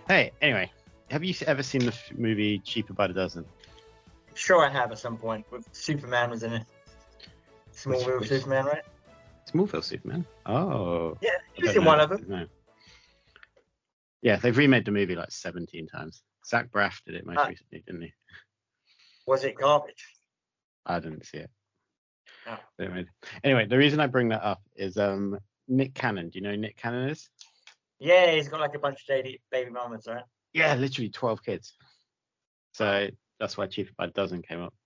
Hey, anyway, have you ever seen the movie Cheaper by the Dozen? Sure, I have at some point. With Superman was in it. Smallville Superman, right? Smallville Superman? Oh. Yeah, he was in one of them. No. Yeah, they've remade the movie like 17 times. Zach Braff did it most recently, didn't he? Was it garbage? I didn't see it. Oh. Anyway, the reason I bring that up is Nick Cannon. Do you know who Nick Cannon is? Yeah, he's got like a bunch of baby mamas, right? Yeah, literally 12 kids. So that's why Cheaper by the Dozen came up.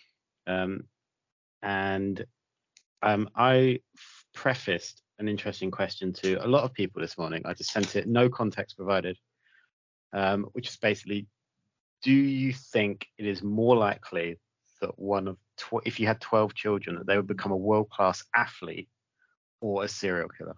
I prefaced an interesting question to a lot of people this morning. I just sent it, no context provided, which is basically, do you think it is more likely that if you had 12 children, that they would become a world-class athlete or a serial killer?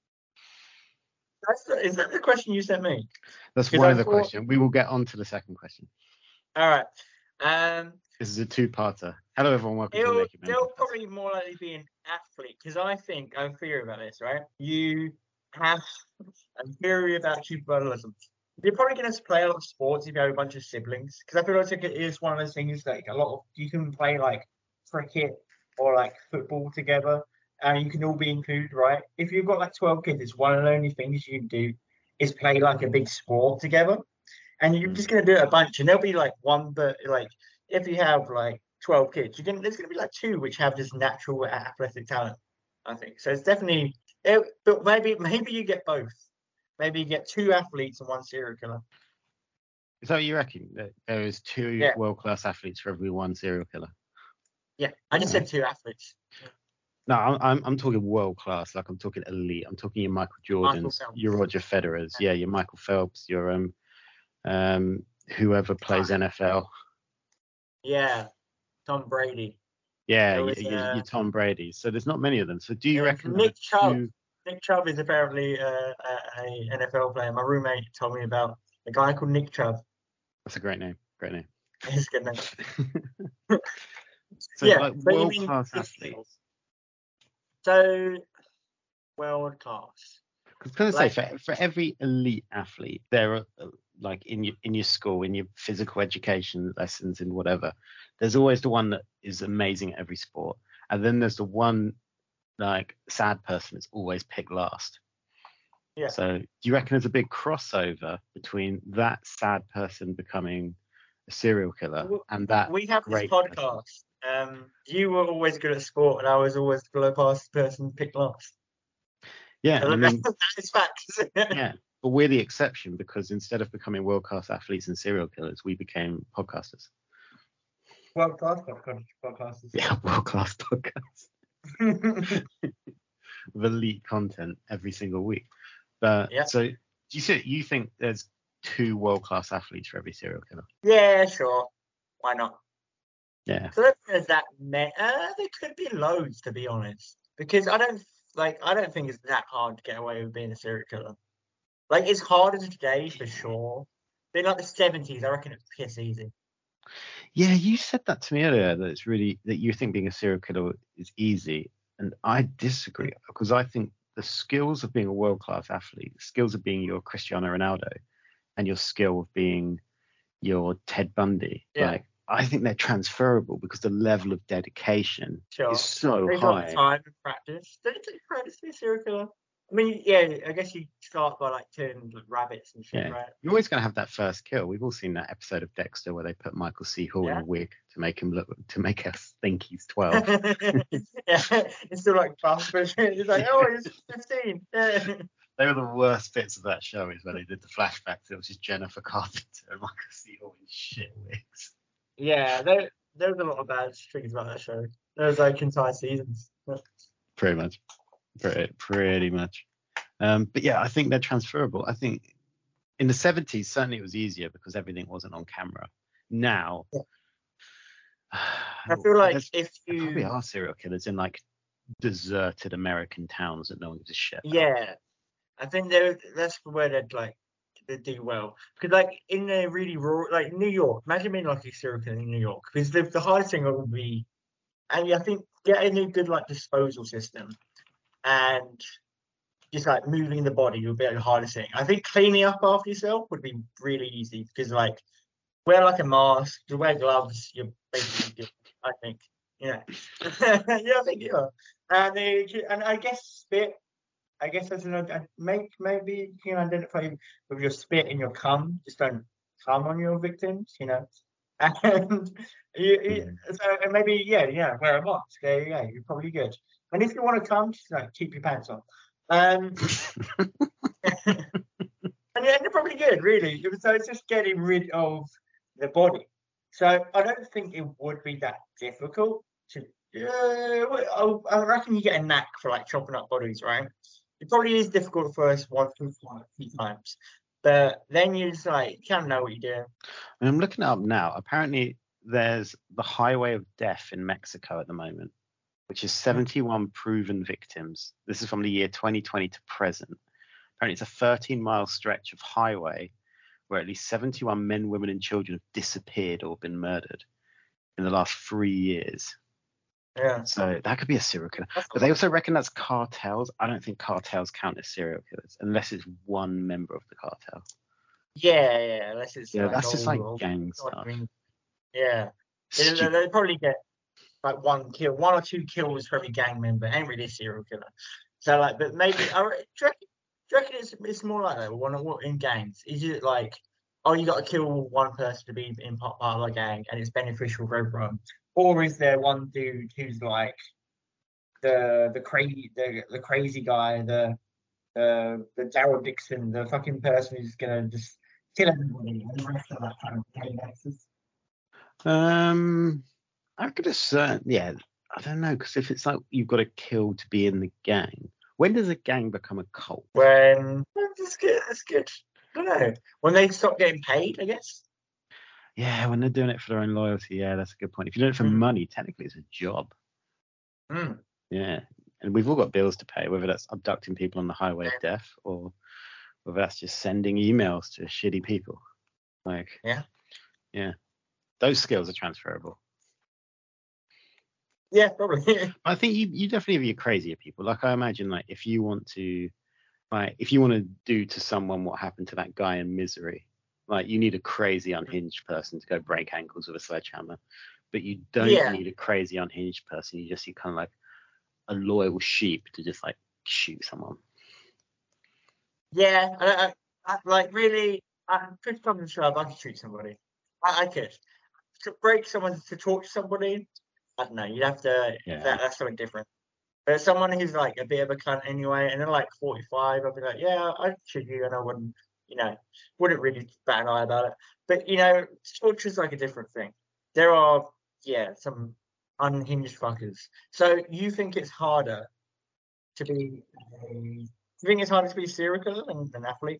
Is that the question you sent me? That's one of the questions. We will get on to the second question. All right. This is a two-parter. Hello, everyone. Welcome to the Naked Men They'll podcast. probably more likely be an athlete, because I think, I'm theory about this, right? You have a theory about superbolism. You're probably going to play a lot of sports if you have a bunch of siblings, because I feel like it is one of those things like you can play like cricket or like football together, and you can all be included, right? If you've got like 12 kids, it's one of the only things you can do is play like a big sport together, and you're just going to do it a bunch, and there'll be like one, but like if you have like 12 kids, there's going to be like two which have this natural athletic talent, I think. So it's definitely, but maybe you get both. Maybe you get two athletes and one serial killer. Is that what you reckon? That there is two world-class athletes for every one serial killer? Yeah, I just said two athletes. No, I'm talking world-class. Like I'm talking elite. I'm talking your Michael Jordans, your Roger Federers, your Michael Phelps, your whoever plays NFL. Yeah, Tom Brady. Yeah, your Tom Brady. So there's not many of them. So do you reckon Nick Chubb? Nick Chubb is apparently a NFL player. My roommate told me about a guy called Nick Chubb. That's a great name. It's a good name. So like world-class athletes. So world class. I was going to say for every elite athlete, there are like in your school, in your physical education lessons, in whatever. There's always the one that is amazing at every sport, and then there's the one like sad person that's always picked last. Yeah. So do you reckon there's a big crossover between that sad person becoming a serial killer and that? We have this podcast. You were always good at sport, and I was always the low pass person picked last. Yeah, I mean, that is fact. Yeah, but we're the exception because instead of becoming world-class athletes and serial killers, we became podcasters. World-class podcasters. Yeah, world-class podcasts. With elite content every single week. But so do you think there's two world-class athletes for every serial killer? Yeah, sure. Why not? Yeah. So there's that. There could be loads, to be honest, because I don't think it's that hard to get away with being a serial killer. Like, it's harder today for sure. But in like the 70s, I reckon it's piss easy. Yeah, you said that to me earlier, that it's really that you think being a serial killer is easy, and I disagree because I think the skills of being a world-class athlete, the skills of being your Cristiano Ronaldo, and your skill of being your Ted Bundy, like I think they're transferable because the level of dedication is so high. Time and practice. Don't it take practice to be a serial killer? I mean, yeah, I guess you start by like turning rabbits and shit, right? You're always going to have that first kill. We've all seen that episode of Dexter where they put Michael C. Hall in a wig to make us think he's 12. Yeah, it's still like buff, but it's like, oh, he's 15. Yeah. They were the worst bits of that show is when they did the flashbacks. It was just Jennifer Carpenter and Michael C. Hall in shit wigs. Yeah, there was a lot of bad things about that show. There was like entire seasons. Pretty much. But yeah, I think they're transferable. I think in the 70s, certainly it was easier because everything wasn't on camera. Now, I feel like there probably are serial killers in like deserted American towns that no one gives a shit about. Yeah, I think that's where they do well, because like in the really rural, like New York, imagine being like a serial killer in New York, because the hardest thing would be, and I think getting a good like disposal system and just like moving the body would be like the hardest thing. I think cleaning up after yourself would be really easy because like wear like a mask, you wear gloves, you're basically good. I think, yeah, yeah, I think you are. And I guess spit. I guess that's another. Maybe you can identify with your spit and your cum. Just don't cum on your victims, you know. And Mm. so and maybe yeah, wear a mask. There you go. You're probably good. And if you want to come, just like keep your pants on. Um, and yeah, they're probably good, really. So it's just getting rid of the body. So I don't think it would be that difficult to. I reckon you get a knack for like chopping up bodies, right? It probably is difficult the first one, two, three times, but then you just like you kind of know what you're doing. And I'm looking it up now. Apparently, there's the Highway of Death in Mexico at the moment, which is 71 proven victims. This is from the year 2020 to present. Apparently, it's a 13-mile stretch of highway where at least 71 men, women, and children have disappeared or been murdered in the last 3 years. Yeah. So that could be a serial killer. That's But they also reckon that's cartels. I don't think cartels count as serial killers unless it's one member of the cartel. yeah, unless it's Yeah, like that's just like all gang I stuff. mean, yeah. Stupid. They probably get like one kill, one or two kills for every gang member. Ain't really a serial killer. So like, but maybe do you reckon it's more like that? What in gangs? Is it like, oh, you got to kill one person to be in part of a gang, and it's beneficial for everyone, or is there one dude who's like the crazy guy, the Daryl Dixon, the fucking person who's gonna just kill everybody, and the rest of that kind of gang gangsters? I could have yeah, I don't know, because if it's like you've got to kill to be in the gang, when does a gang become a cult? When that's good, that's good. I don't know. When they stop getting paid, I guess. Yeah, when they're doing it for their own loyalty, yeah, that's a good point. If you're doing it for Mm, money, technically it's a job. mm, Yeah. And we've all got bills to pay, whether that's abducting people on the highway of death or whether that's just sending emails to shitty people. Like, yeah, yeah, those skills are transferable. yeah, probably. I think you definitely have your crazier people. Like I imagine, like if you want to, like if you want to do to someone what happened to that guy in Misery, like you need a crazy unhinged person to go break ankles with a sledgehammer, but you don't Yeah, need a crazy unhinged person. You just need kind of like a loyal sheep to just like shoot someone. yeah. Like really, push problem shove. I could shoot somebody. I could. To break someone to torture somebody. I don't know. You'd have to. Yeah. That's something different. But someone who's like a bit of a cunt anyway, and they're like 45, I'd be like, yeah, I'd shoot you, and I wouldn't, wouldn't really bat an eye about it. But torture's like a different thing. There are, yeah, some unhinged fuckers. So you think it's harder to be do you think it's harder to be a serial killer than an athlete?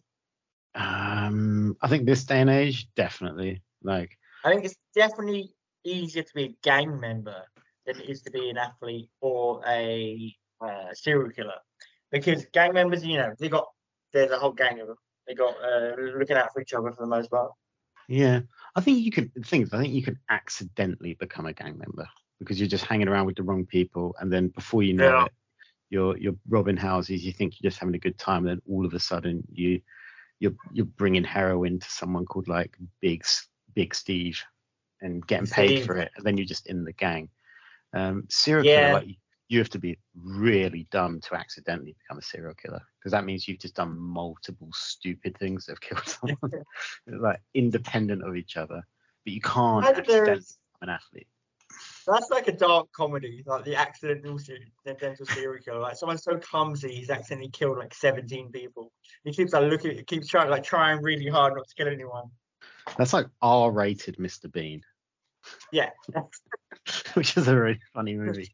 I think this day and age, definitely. Like, I think it's definitely easier to be a gang member than it is to be an athlete or a serial killer. Because gang members, there's a whole gang of them. They got looking out for each other for the most part. yeah, I think you could. I think you could accidentally become a gang member because you're just hanging around with the wrong people, and then before you know Yeah. it, you're robbing houses. You think you're just having a good time, and then all of a sudden you're bringing heroin to someone called like Big Steve, and getting paid Steve. for it, and then you're just in the gang. Serial killer, Yeah. like you have to be really dumb to accidentally become a serial killer because that means you've just done multiple stupid things that have killed someone, like independent of each other. But you can't Imagine accidentally become an athlete. that's like a dark comedy, like the accidental serial killer. Like someone's so clumsy, he's accidentally killed like 17 people. He keeps keeps trying really hard not to kill anyone. That's like R-rated Mr. Bean, Yeah. which is a really funny movie.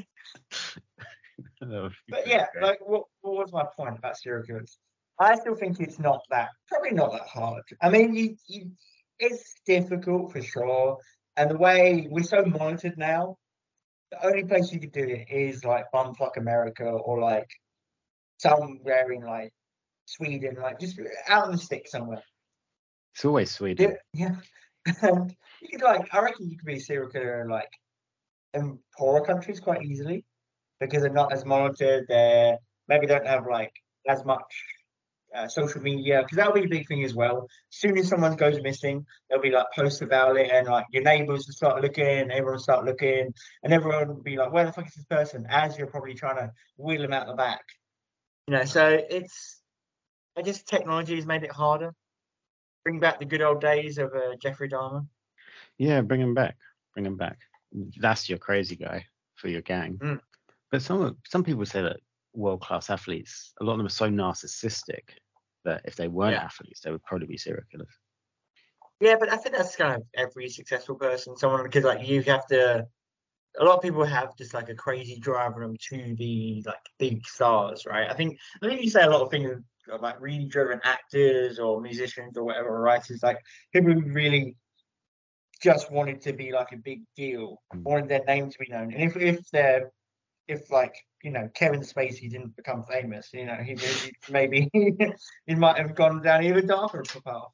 But yeah, like what was my point about serial killers? I still think it's probably not that hard. I mean, it's difficult for sure. And the way we're so monitored now, the only place you could do it is like bumfuck America or like somewhere in like Sweden, like just out in the sticks somewhere. It's always Sweden. Yeah. And you could I reckon you could be a serial killer like in poorer countries quite easily because they're not as monitored. They maybe don't have like as much social media, because that'll be a big thing as well. As soon as someone goes missing, there'll be like posts about it, and like your neighbors will start looking, everyone will start looking, and everyone will be like, "Where the fuck is this person?" As you're probably trying to wheel them out the back. So I guess technology has made it harder. Bring back the good old days of Jeffrey Dahmer. Yeah, bring him back. Bring him back. That's your crazy guy for your gang. Mm. But some people say that world-class athletes, a lot of them are so narcissistic that if they weren't athletes, they would probably be serial killers. Yeah, but I think that's kind of every successful person. Someone, because like you have to. A lot of people have just like a crazy drive in them to be like big stars, right? I think you say a lot of things about really driven actors or musicians or whatever, writers, like people who really just wanted to be like a big deal, wanted their name to be known. And if like Kevin Spacey didn't become famous, he maybe he might have gone down even darker path.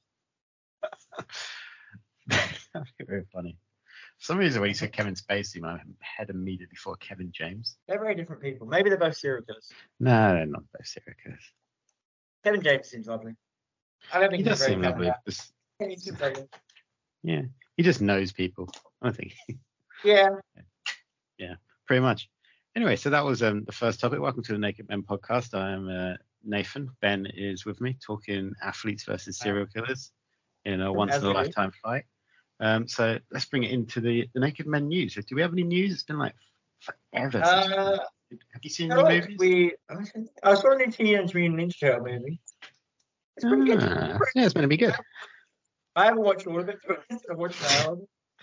That'd be very funny. For some reason, when you said Kevin Spacey, my head immediately thought Kevin James. They're very different people. Maybe they're both serial killers. No, they're not both serial killers. Kevin James seems lovely. I don't think he does seem lovely. Yeah, he just knows people. I think. Yeah. Yeah, pretty much. Anyway, so that was the first topic. Welcome to the Naked Men podcast. I am Nathan. Ben is with me, talking athletes versus serial killers in a once-in-a-lifetime fight. So let's bring it into the Naked Men news. Do we have any news? It's been like forever. Have you seen any movies? I saw a new Teenage Mutant Ninja Turtle movie. It's pretty good. Yeah, it's going to be good. I haven't watched all of it. I've watched now.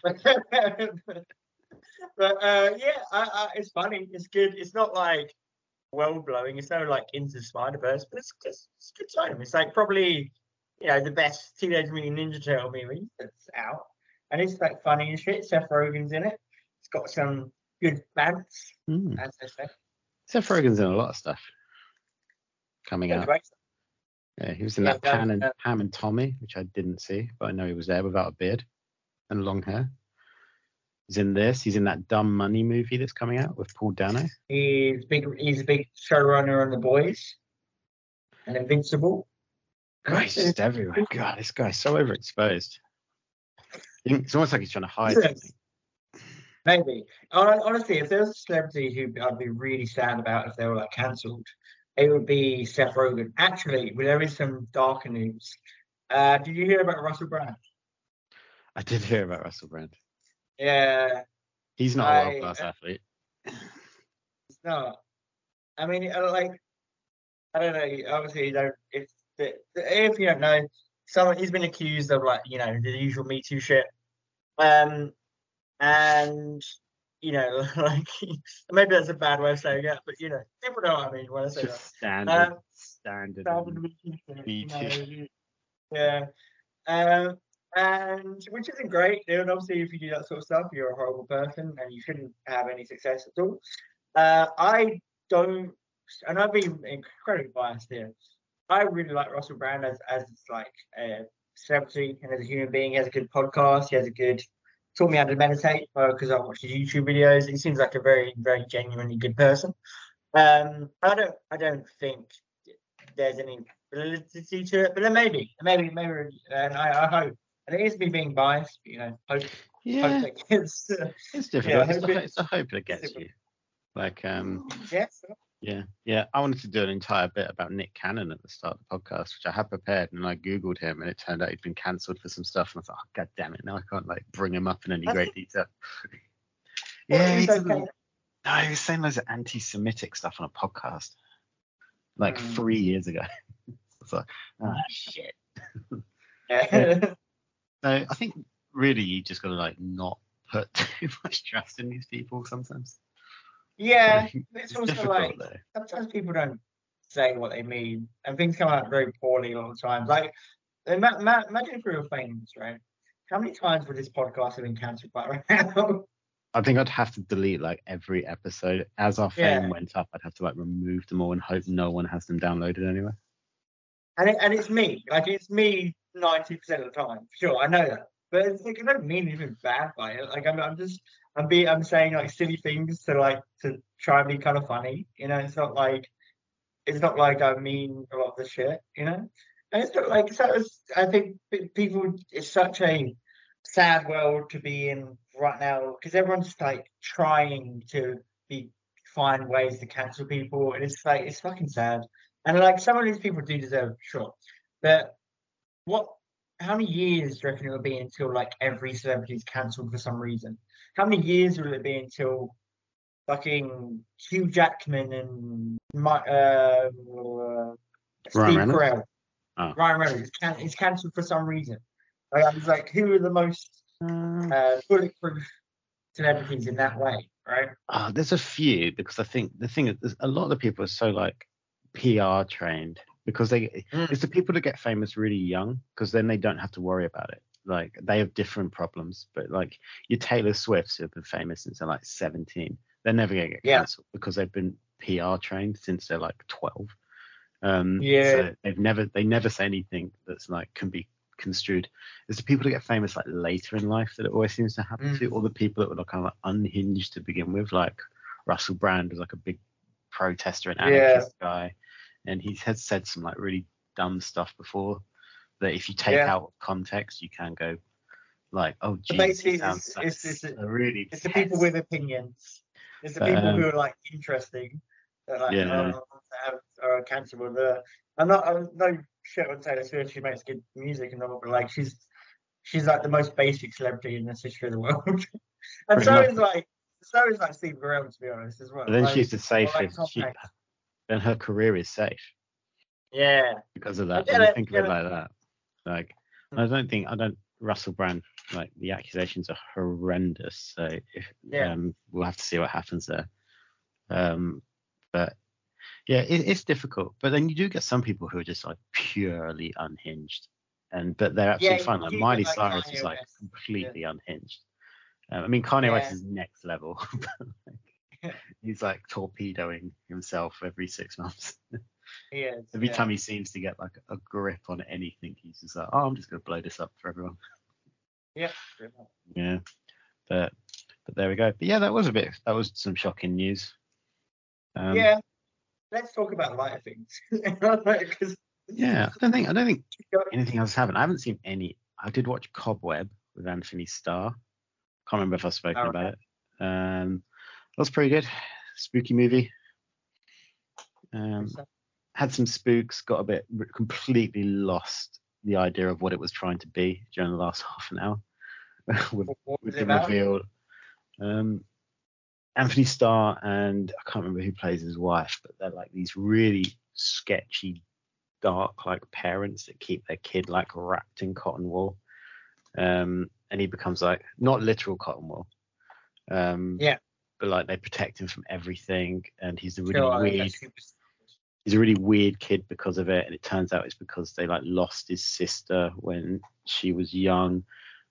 But it's funny. It's good. It's not like world blowing. It's no like Into the Spider-Verse, but it's a good time. It's like probably the best Teenage Mutant Ninja Turtle movie that's out, and it's like funny and shit. Seth Rogen's in it. It's got some good bands, as they say. Seth Rogen's in a lot of stuff coming out. Right. Yeah, he was in that Pam and Tommy, which I didn't see, but I know he was there without a beard and long hair. He's in this. He's in that Dumb Money movie that's coming out with Paul Dano. He's a big showrunner on The Boys and Invincible. He's just everywhere. God, this guy's so overexposed. It's almost like he's trying to hide something. Maybe. Honestly, if there was a celebrity who I'd be really sad about if they were like cancelled, it would be Seth Rogen. Actually, there is some darker news. Did you hear about Russell Brand? I did hear about Russell Brand. Yeah. He's not a world-class athlete. It's not. I mean, I don't know. Obviously, you don't. If you don't know, he's been accused of the usual Me Too shit. And maybe that's a bad way of saying it, but people know what I mean when I say that. Standard Me Too. Yeah. And which isn't great. And obviously, if you do that sort of stuff, you're a horrible person, and you shouldn't have any success at all. I don't, and I've been incredibly biased here. I really like Russell Brand as like a celebrity and as a human being. He has a good podcast. He has taught me how to meditate because I watched his YouTube videos. He seems like a very, very genuinely good person. I don't think there's any validity to it, but there maybe, and I hope. And it is me being biased, hope. Yeah, hope that gets, it's difficult. It's the hope that gets you. Yes. Yeah. I wanted to do an entire bit about Nick Cannon at the start of the podcast, which I had prepared, and I googled him, and it turned out he'd been cancelled for some stuff, and I thought, oh, God damn it, now I can't bring him up in any great detail. Yeah, he was saying loads of anti-Semitic stuff on a podcast 3 years ago. It's like, oh shit. Yeah. So I think really you just got to not put too much trust in these people sometimes. Yeah, it's also though. Sometimes people don't say what they mean, and things come out very poorly a lot of times. Imagine if we were famous, right? How many times would this podcast have been cancelled by right now? I think I'd have to delete every episode. As our fame went up, I'd have to remove them all and hope no one has them downloaded anyway. And it's me. It's me 90% of the time. Sure, I know that. But it's I don't mean anything bad by it. I'm saying silly things to try and be kind of funny. It's not it's not like I mean a lot of the shit, you know. And it's not like so. I think people. It's such a sad world to be in right now because everyone's like trying to be find ways to cancel people, and it's like it's fucking sad. And like some of these people do deserve, sure, but what? How many years do you reckon it will be until like every celebrity is cancelled for some reason? How many years will it be until fucking Hugh Jackman and Ryan Steve Reynolds. Carell, Oh. Ryan Reynolds is cancelled for some reason? Like, I was like, who are the most bulletproof celebrities in that way, right? There's a few because I think the thing is a lot of the people are so like PR trained because it's the people that get famous really young because then they don't have to worry about it. Like they have different problems, but like your Taylor Swifts who have been famous since they're like 17, they're never gonna get cancelled because they've been PR trained since they're like 12. So they never say anything that's like can be construed. It's the people that get famous like later in life that it always seems to happen to, or the people that were kind of like unhinged to begin with, like Russell Brand was like a big protester and anarchist guy, and he has said some like really dumb stuff before that if you take out of context you can go like, oh geez, he sounds really it's the people with opinions, it's the people who are like interesting that like are cancelable. I'm no shit on Taylor Swift, she makes good music and all, but like she's like the most basic celebrity in the history of the world. And so is like Steve Carell, to be honest, as well. But then like, she's the safest. Then her career is safe. Yeah. Because of that. When you think of it like that. Like I don't Russell Brand, like the accusations are horrendous. So if we'll have to see what happens there. But yeah, it's difficult. But then you do get some people who are just like purely unhinged. But they're absolutely fine. Like Miley Cyrus is like completely unhinged. I mean, Kanye West is next level. He's like torpedoing himself every 6 months. He is. Every time he seems to get like a grip on anything, he's just like, oh, I'm just going to blow this up for everyone. Yeah. Yeah. But there we go. But yeah, that was some shocking news. Let's talk about lighter things. Yeah, I don't think anything else happened. I haven't seen any. I did watch Cobweb with Anthony Starr. Can't remember if I've spoken about it. That was pretty good. Spooky movie. Had some spooks. Got a bit completely lost the idea of what it was trying to be during the last half an hour with the reveal. Anthony Starr and I can't remember who plays his wife, but they're like these really sketchy, dark like parents that keep their kid like wrapped in cotton wool. And he becomes like not literal cotton wool. But like they protect him from everything, and he's a really weird kid because of it. And it turns out it's because they like lost his sister when she was young.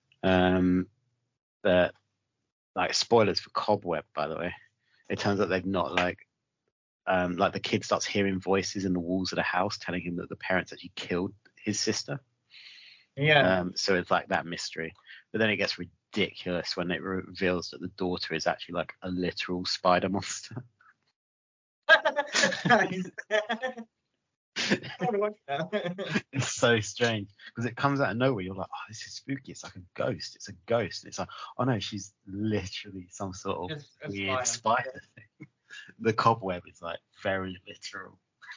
But like spoilers for Cobweb, by the way. It turns out they've not like the kid starts hearing voices in the walls of the house telling him that the parents actually killed his sister. So it's like that mystery. But then it gets ridiculous when it reveals that the daughter is actually like a literal spider monster. It's so strange because it comes out of nowhere. You're like, oh, this is spooky. It's like a ghost. It's a ghost. And it's like, oh no, she's literally some sort of weird spider thing. The Cobweb is like very literal.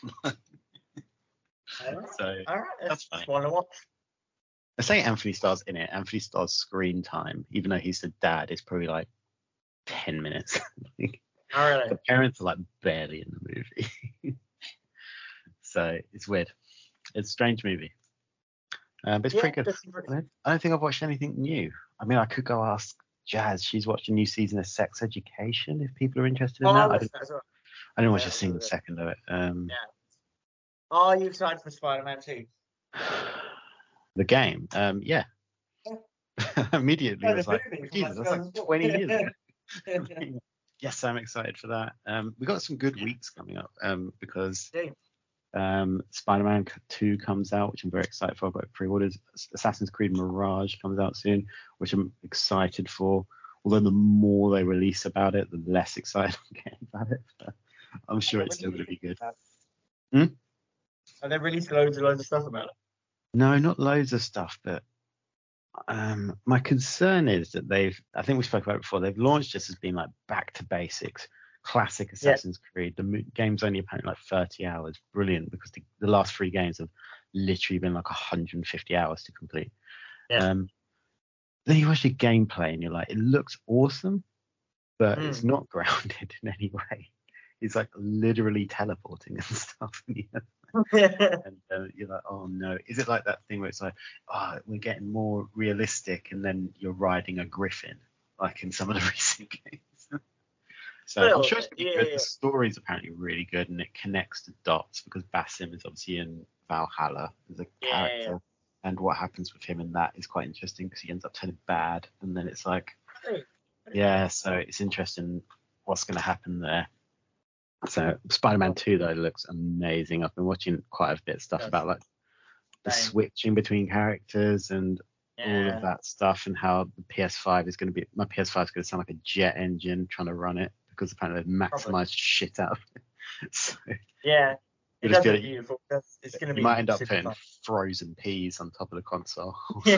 So that's fine. I say Anthony Starr's in it. Anthony Starr's screen time, even though he's the dad, is probably like 10 minutes. The parents are like barely in the movie. So it's weird. It's a strange movie. But it's pretty good. I don't think I've watched anything new. I mean, I could go ask Jazz. She's watched a new season of Sex Education if people are interested in that. I didn't watch a single second of it. Are you excited for Spider-Man 2? The game? Yeah. Immediately I was like, Jesus, that's like 20 years ago. Yes, I'm excited for that. We got some good weeks coming up because Spider-Man 2 comes out, which I'm very excited for. I've got pre-orders. Assassin's Creed Mirage comes out soon, which I'm excited for. Although the more they release about it, the less excited I'm getting about it. But I'm sure it's still going to be good. Hmm? Have they released loads and loads of stuff about it? No, not loads of stuff, but my concern is that I think we spoke about it before, they've launched this as being like back to basics, classic Yeah. Assassin's Creed. The game's only apparently like 30 hours. Brilliant, because the last 3 games have literally been like 150 hours to complete. Yeah. Then you watch the gameplay and you're like, it looks awesome, but it's Mm. not grounded in any way. It's like literally teleporting and stuff. And you're like, oh no, is it like that thing where it's like, oh, we're getting more realistic, and then you're riding a griffin like in some of the recent games? So I'm sure it's gonna be good. The story's apparently really good, and it connects the dots because Basim is obviously in Valhalla as a character, and what happens with him in that is quite interesting because he ends up turning bad, and then it's like, yeah, so it's interesting what's going to happen there. So Spider-Man 2 though looks amazing. I've been watching quite a bit of stuff about like the switching between characters and all of that stuff, and how the PS5 is going to be. My PS5 is going to sound like a jet engine trying to run it because apparently they've maximized shit out of it. So, yeah, it does look beautiful. It's going to be. You might end up putting fun. frozen peas on top of the console.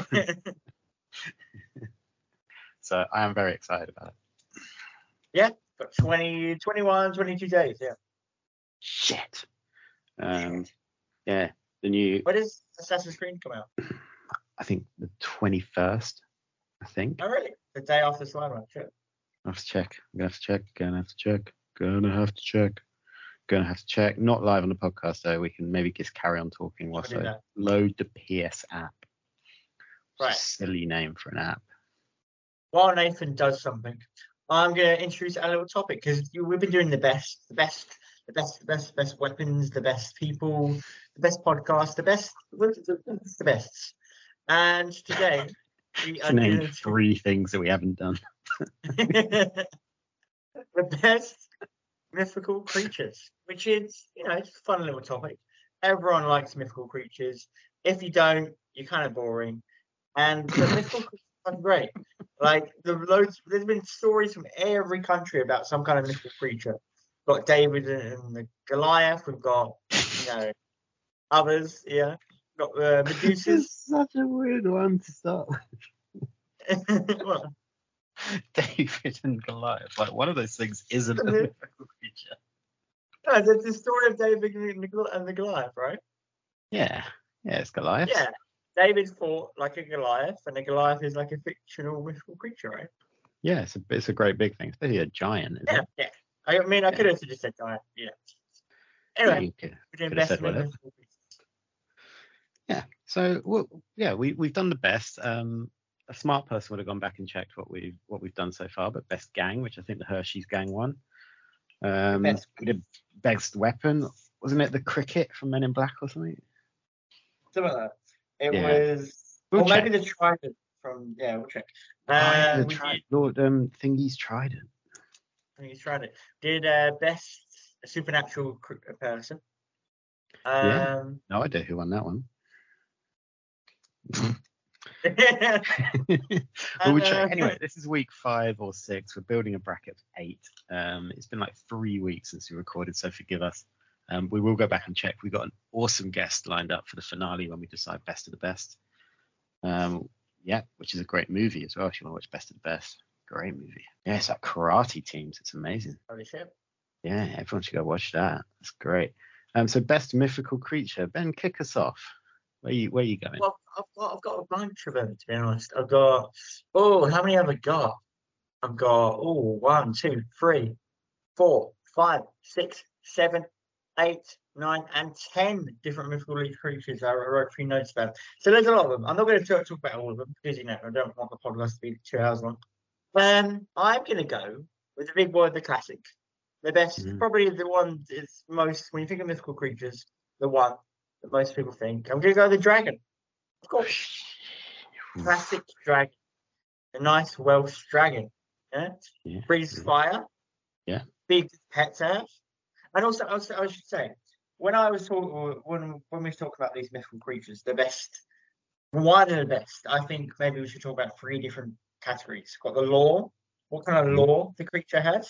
So I am very excited about it. Yeah, got 20, 21, 22 days. Yeah. Shit. Yeah, the new. When does Assassin's Creed come out? I think the 21st. I think. Oh really? The day after Spider-Man. Sure. I have to check. Gonna have to check. Not live on the podcast though. We can maybe just carry on talking whilst I load the PS app. Right. It's a silly name for an app. While Nathan does something, I'm going to introduce a little topic because we've been doing the best weapons, the best people, the best podcast, the best. And today we are doing 3 things that we haven't done. The best mythical creatures, which is, it's a fun little topic. Everyone likes mythical creatures. If you don't, you're kind of boring. And the mythical creatures are great. Like there's been stories from every country about some kind of mythical creature. We've got David and the Goliath. We've got, others. Yeah, we've got Medusas. Such a weird one to start with. What? David and Goliath. Like one of those things isn't a mythical creature. No, that's the story of David and the Goliath, right? Yeah, it's Goliath. Yeah. David fought like a Goliath, and a Goliath is like a fictional mythical creature, right? Yeah, it's a great big thing, especially a giant. Yeah. I mean, I could have just said giant. Yeah. Anyway, we're doing best mythical creatures. Yeah. So, we've done the best. A smart person would have gone back and checked what we've done so far, but best gang, which I think the Hershey's gang won. We did best weapon, wasn't it? The cricket from Men in Black or something? Something like that. It was, maybe the trident from. Yeah, we'll check. Lord Thingy's trident. Thingy's trident. Did best supernatural person. No idea who won that one. We'll check. Anyway, this is week 5 or 6. We're building a bracket of 8. It's been like 3 weeks since we recorded, so forgive us. We will go back and check. We've got an awesome guest lined up for the finale when we decide best of the best. Which is a great movie as well. If you want to watch Best of the Best, great movie. Yeah, it's like Karate Teams. It's amazing. Holy shit. Yeah, everyone should go watch that. That's great. So best mythical creature. Ben, kick us off. Where you going? Well, I've got a bunch of them, to be honest. I've got, how many have I got? I've got 1, 2, 3, 4, 5, 6, 7, 8, 9, and 10 different mythical creatures I wrote 3 notes about. So there's a lot of them. I'm not going to talk about all of them because I don't want the podcast to be 2 hours long. I'm going to go with the big boy of the classic. The best, probably the one is most, when you think of mythical creatures, the one that most people think. I'm going to go with the dragon. Of course. Classic dragon. A nice Welsh dragon. Yeah? Breathes fire. Yeah. Big pet to have. And also, I should say, when we was talking about these mythical creatures, the best, why they're the best, I think maybe we should talk about 3 different categories. Got the lore, what kind of lore the creature has.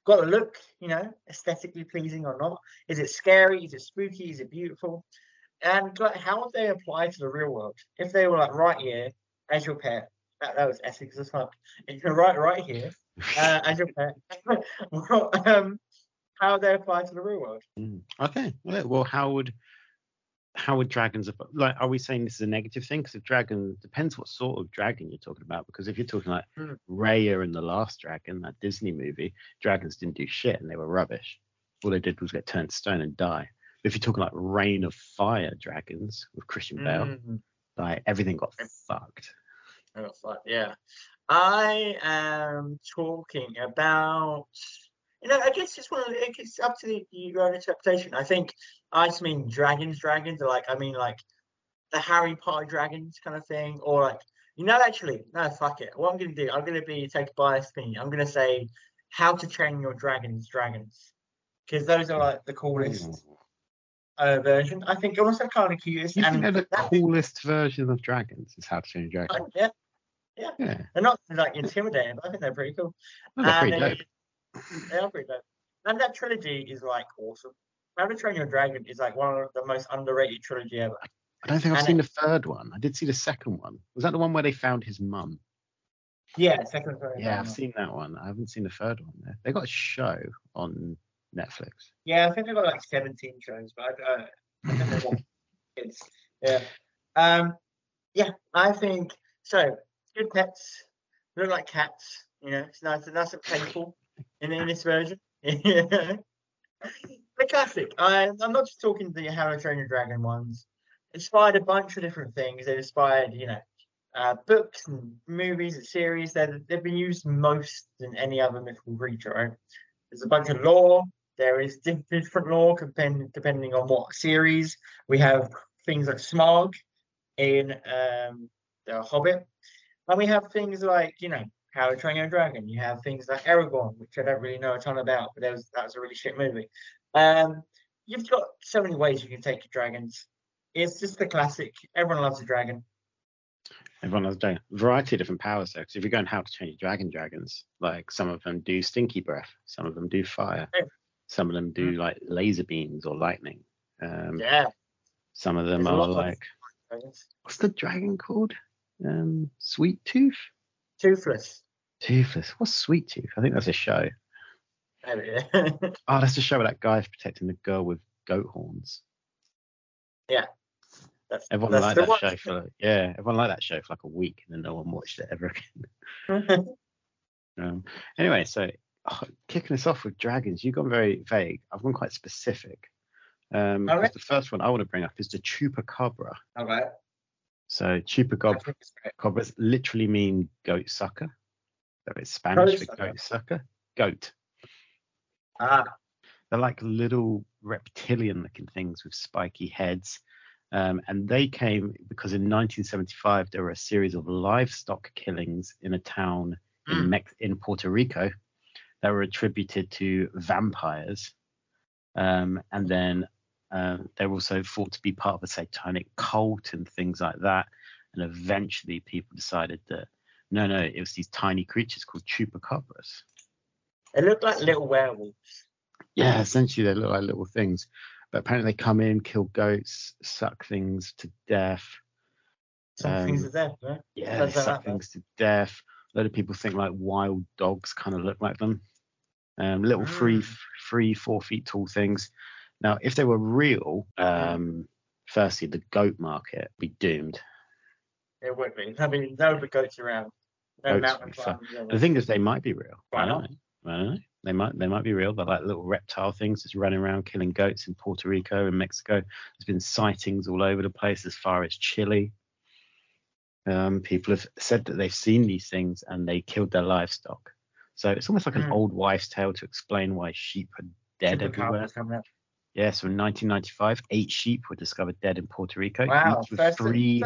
got to look, aesthetically pleasing or not? Is it scary? Is it spooky? Is it beautiful? And like, how would they apply to the real world? If they were like right here as your pet, that was Essex as fuck. And you can right here as your pet. Well, how would they apply to the real world? Okay. Well, how would dragons like? Are we saying this is a negative thing? Because if dragon depends what sort of dragon you're talking about. Because if you're talking like Raya and the Last Dragon, that Disney movie, dragons didn't do shit and they were rubbish. All they did was get turned to stone and die. If you're talking like Reign of Fire dragons with Christian Bale, like everything got fucked. I got fucked. Yeah, I am talking about. I guess it's up to your own interpretation. I think I just mean dragons, or like the Harry Potter dragons kind of thing, or like actually no, fuck it. What I'm gonna do, I'm gonna take a biased opinion. I'm gonna say How to Train Your Dragons, because those are like the coolest version. I think also kind of cutest. You think they're the coolest version of dragons? Is How to Train Your Dragon? Yeah. They're not like intimidating, but I think they're pretty cool. Oh, they're pretty dope. They are pretty dope. And that trilogy is like awesome. How to Train Your Dragon is like one of the most underrated trilogy ever. I don't think I've seen the third one. I did see the second one. Was that the one where they found his mum? Yeah, second one. Yeah, I've seen that one. I haven't seen the third one. They got a show on Netflix. Yeah, I think they've got like 17 shows, but I think they're kids. Yeah. I think so. Good pets look like cats. It's nice and playful in this version. The classic. I'm not just talking the How to Train Your Dragon ones. Inspired a bunch of different things. They inspired, books and movies and series. They've been used most than any other mythical creature. Right? There's a bunch of lore. There is different lore depending on what series. We have things like Smaug in The Hobbit, and we have things like How to Train Your Dragon. You have things like Aragorn, which I don't really know a ton about, but that was a really shit movie. You've got so many ways you can take your dragons. It's just the classic. Everyone loves a dragon. Everyone loves a dragon. Variety of different powers though. So if you're going How to Train Your dragons, like some of them do stinky breath, some of them do fire, some of them do like laser beams or lightning. Some of them are like what's the dragon called? Sweet Tooth? Toothless. What's Sweet Tooth? I think that's a show. Oh, that's a show where that guy's protecting the girl with goat horns. Yeah. Everyone liked that show for like a week, and then no one watched it ever again. Anyway, so kicking us off with dragons, you've gone very vague. I've gone quite specific. The first one I want to bring up is the chupacabra. Okay. So chupacabras literally mean goat sucker. So it's Spanish for goat sucker. Goat. They're like little reptilian-looking things with spiky heads. And they came because in 1975 there were a series of livestock killings in a town in Puerto Rico that were attributed to vampires. And then they were also thought to be part of a satanic cult and things like that. And eventually people decided that no, it was these tiny creatures called chupacabras. They look like little werewolves. Yeah, essentially they look like little things. But apparently they come in, kill goats, suck things to death. Suck things to death, right? Yeah, they suck things to death. A lot of people think like wild dogs kind of look like them. Little 3-4 feet tall things. Now, if they were real, firstly, the goat market would be doomed. It would be. I mean, there would be goats around. The thing is, they might be real. I don't know. They might be real. They're like little reptile things just running around killing goats in Puerto Rico and Mexico. There's been sightings all over the place as far as Chile. People have said that they've seen these things and they killed their livestock. So it's almost like an old wives' tale to explain why sheep are dead everywhere. Yes, in 1995, 8 sheep were discovered dead in Puerto Rico. Wow, each with three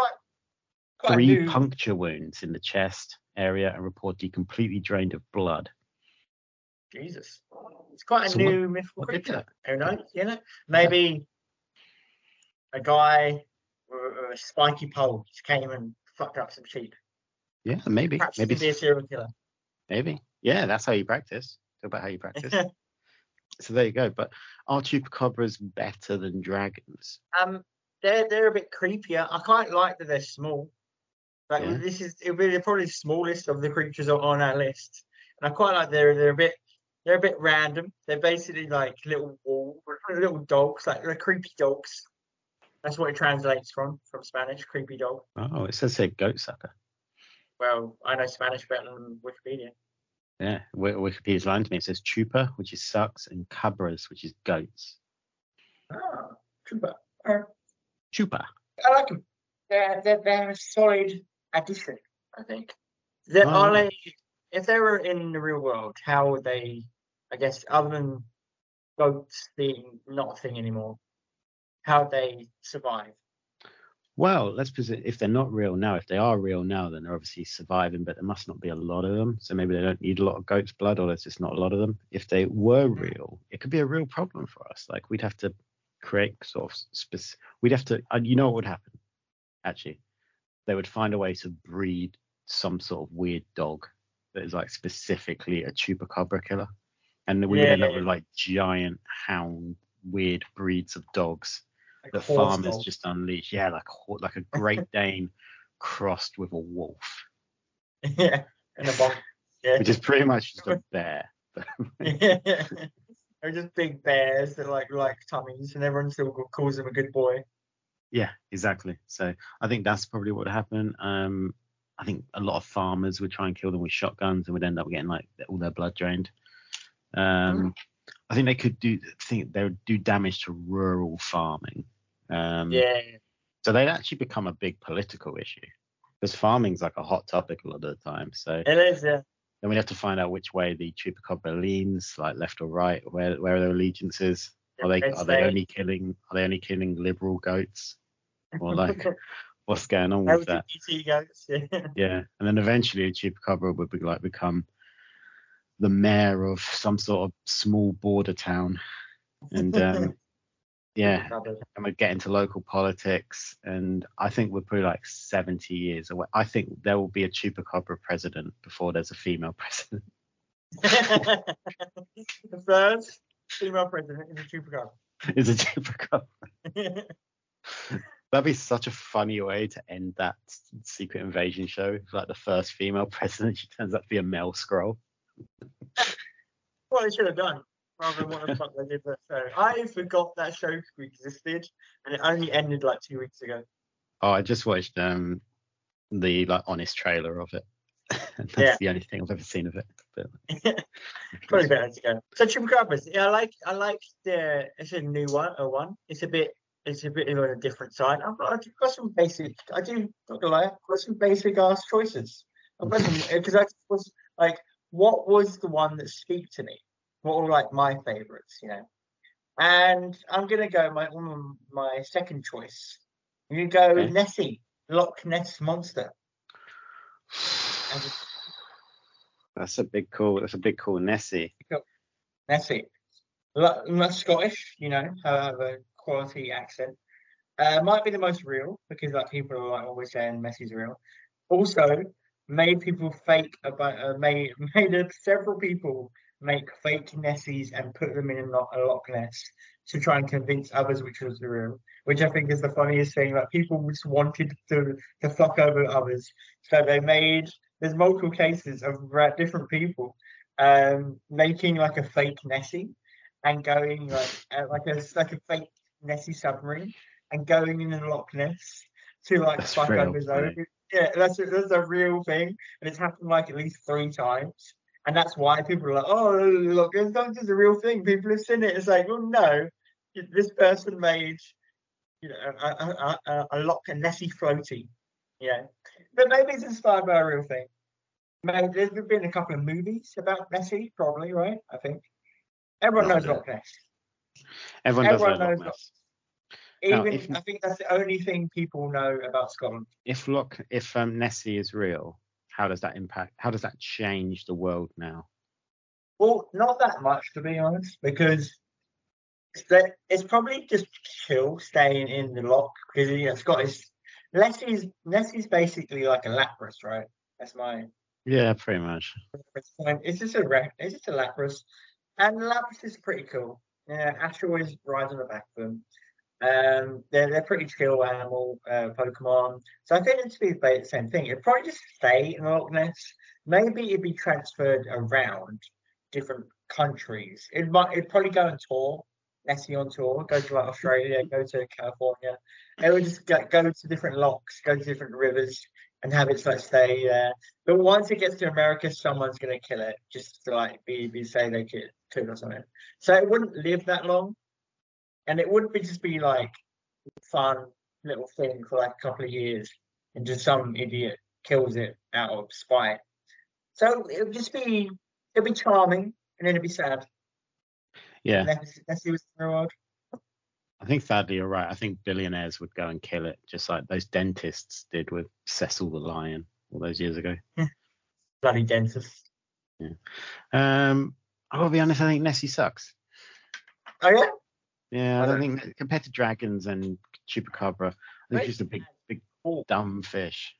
new puncture wounds in the chest area and reportedly completely drained of blood. Jesus, it's quite a new mythical creature. Who knows? Maybe a guy with a spiky pole just came and fucked up some sheep. Yeah, maybe. Perhaps he could be a serial killer. Maybe. Yeah, that's how you practice. It's about how you practice. So there you go. But are chupacabras better than dragons? They're a bit creepier. I quite like that they're small. Like Yeah. it'll be probably the smallest of the creatures on our list, and I quite like they're a bit random. They're basically like little dogs, like they're creepy dogs. That's what it translates from Spanish, creepy dog. Oh, it says here goat sucker. Well, I know Spanish better than Wikipedia. Yeah, Wikipedia's lying to me. It says chupa, which is sucks, and cabras, which is goats. Ah, chupa. Chupa. I like them. They're a solid addition, I think. If they were in the real world, how would they, I guess, other than goats being not a thing anymore, how would they survive? Well, let's presume if they're not real now, if they are real now, then they're obviously surviving, but there must not be a lot of them. So maybe they don't need a lot of goat's blood, or there's just not a lot of them. If they were real, it could be a real problem for us. Like we'd have to create sort of we'd have to, you know what would happen? Actually, they would find a way to breed some sort of weird dog that is like specifically a chupacabra killer. And we would end up with like giant hound, weird breeds of dogs. Like that farmers just unleash. Yeah, like a Great Dane crossed with a wolf. Yeah, and a bonk. Yeah. Which is pretty much just a bear. Yeah. They're just big bears that like tummies, and everyone still calls them a good boy. Yeah, exactly. So I think that's probably what would happen. I think a lot of farmers would try and kill them with shotguns and would end up getting like all their blood drained. I think they would do damage to rural farming. So they'd actually become a big political issue because farming's like a hot topic a lot of the time. So it is, yeah. Then we have to find out which way the chupacabra leans, like left or right, where their allegiance is. Are they only killing liberal goats, or like what's going on with that? Goats, yeah. And then eventually a chupacabra would become the mayor of some sort of small border town, and yeah, and we'd get into local politics, and I think we're probably like 70 years away. I think there will be a chupacabra president before there's a female president. The first female president is a chupacabra. Is a chupacabra. That'd be such a funny way to end that Secret Invasion show. Like the first female president, she turns out to be a male Skrull. What they should have done, rather than what the fuck they did that show. I forgot that show existed, and it only ended like 2 weeks ago. Oh, I just watched the like honest trailer of it. That's the only thing I've ever seen of it. But probably better to go. So chupacabras, yeah, I like it's a new one. It's a bit on a different side. I've got some basic. I do not gonna lie. I've got some basic ass choices. I've got some because I was like, what was the one that speak to me? What were like my favorites, you know? And I'm gonna go my second choice. I'm gonna go Nessie, Loch Ness monster. That's a big call. Nessie. Nessie. Not Scottish, you know, have a quality accent. Might be the most real because like people are like always saying Messi's real. Also, made people several people make fake Nessies and put them in a Loch Ness to try and convince others which was the real. Which I think is the funniest thing. Like people just wanted to fuck over others, so they made. There's multiple cases of different people making like a fake Nessie and going like a fake Nessie submarine and going in a Loch Ness to like fuck over his own. Yeah, that's a real thing, and it's happened like at least 3 times, and that's why people are like, oh look, it's not just a real thing. People have seen it. It's like, well, no, this person made, you know, a Loch Nessie floaty. Yeah, but maybe it's inspired by a real thing. Maybe there's been a couple of movies about Nessie, probably, right? I think everyone knows Loch Ness. Everyone does know Loch Ness. I think that's the only thing people know about Scotland. If Nessie is real, how does that impact? How does that change the world now? Well, not that much, to be honest, because it's probably just chill staying in the loch because Scottish. Nessie's basically like a Lapras, right? That's my Yeah, pretty much. It's fine. It's just a Lapras, and Lapras is pretty cool. Yeah, Ash always rides on the back of them. They're pretty chill animal Pokemon. So I think it'd be the same thing. It'd probably just stay in Loch Ness. Maybe it'd be transferred around different countries. It'd probably go on tour, Nessie on tour, go to like Australia, go to California. It would just go to different locks, go to different rivers, and have it like stay there. But once it gets to America, someone's gonna kill it just to like be say they killed or something. So it wouldn't live that long, and it would be just be like fun little thing for like a couple of years, and just some idiot kills it out of spite. So it'd be charming, and then it'd be sad. Yeah, Let's see what's in the world. I think sadly you're right. I think billionaires would go and kill it, just like those dentists did with Cecil the lion all those years ago. Bloody dentist. Yeah. I gotta be honest. I think Nessie sucks. Oh yeah. Yeah, I I don't don't- think compared to dragons and chupacabra, I think she's a big, dumb fish.